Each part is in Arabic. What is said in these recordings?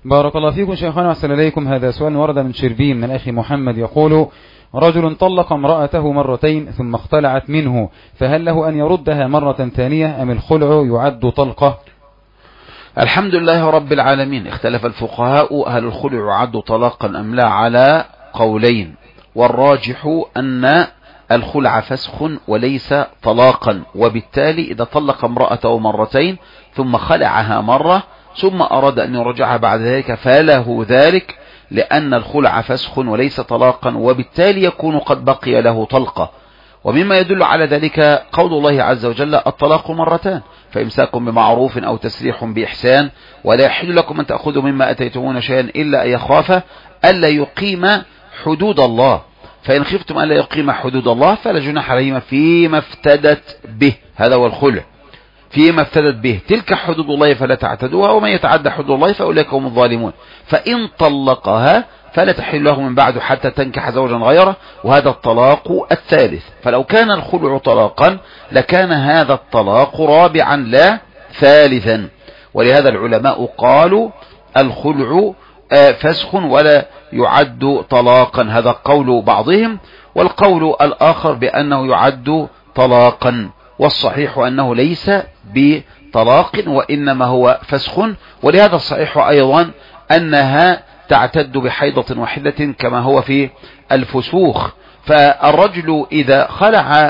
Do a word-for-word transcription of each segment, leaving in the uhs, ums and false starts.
بارك الله فيكم شيخنا وأحسن إليكم. هذا سؤال ورد من شربين من الأخي محمد يقول: رجل طلق امرأته مرتين ثم اختلعت منه، فهل له أن يردها مرة ثانية أم الخلع يعد طلقة؟ الحمد لله رب العالمين. اختلف الفقهاء هل الخلع يعد طلاقا أم لا على قولين، والراجح أن الخلع فسخ وليس طلاقا، وبالتالي إذا طلق امرأته مرتين ثم خلعها مرة ثم أراد أن يرجعها بعد ذلك فله ذلك، لأن الخلع فسخ وليس طلاقا، وبالتالي يكون قد بقي له طلقة. ومما يدل على ذلك قول الله عز وجل: الطلاق مرتان فإمساك بمعروف أو تسريح بإحسان، ولا يحل لكم أن تأخذوا مما أتيتمون شيئا إلا أن يخاف ألا يقيم حدود الله، فإن خفتم ألا يقيم حدود الله فلا جناح عليهما فيما افتدت به. هذا هو الخلع، فيما افتدت به، تلك حدود الله فلا تعتدوها، ومن يتعدى حدود الله فأولئك هم الظالمون. فإن طلقها فلا تحل له من بعد حتى تنكح زوجا غيره، وهذا الطلاق الثالث. فلو كان الخلع طلاقا لكان هذا الطلاق رابعا لا ثالثا، ولهذا العلماء قالوا الخلع فسخ ولا يعد طلاقا، هذا قول بعضهم، والقول الآخر بأنه يعد طلاقا، والصحيح أنه ليس بطلاق وإنما هو فسخ. ولهذا الصحيح أيضا أنها تعتد بحيضة واحدة كما هو في الفسوخ. فالرجل إذا خلع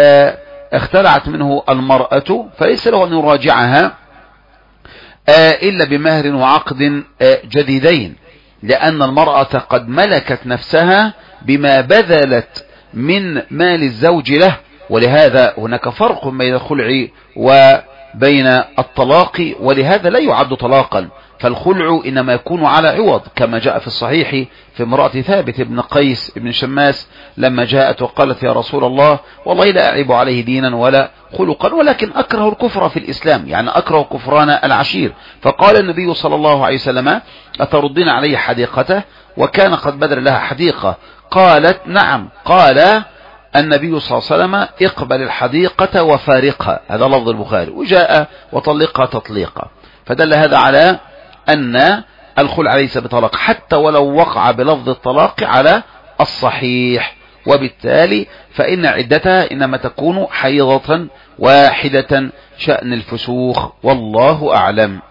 اختلعت منه المرأة فليس له أن يراجعها إلا بمهر وعقد جديدين، لأن المرأة قد ملكت نفسها بما بذلت من مال الزوج له، ولهذا هناك فرق بين الخلع وبين الطلاق، ولهذا لا يعد طلاقا. فالخلع إنما يكون على عوض، كما جاء في الصحيح في امرأة ثابت بن قيس بن شماس لما جاءت وقالت: يا رسول الله والله لا أعيب عليه دينا ولا خلقا، ولكن أكره الكفر في الإسلام، يعني أكره كفران العشير. فقال النبي صلى الله عليه وسلم: أتردين علي حديقته؟ وكان قد بدل لها حديقة. قالت: نعم. قال النبي صلى الله عليه وسلم: اقبل الحديقة وفارقها، هذا لفظ البخاري، وجاء وطلقها تطليقا. فدل هذا على أن الخلع ليس بطلاق حتى ولو وقع بلفظ الطلاق على الصحيح، وبالتالي فإن عدتها إنما تكون حيضة واحدة شأن الفسوخ، والله أعلم.